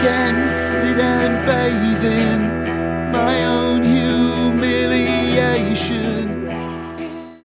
can sit and bathe in my own humiliation.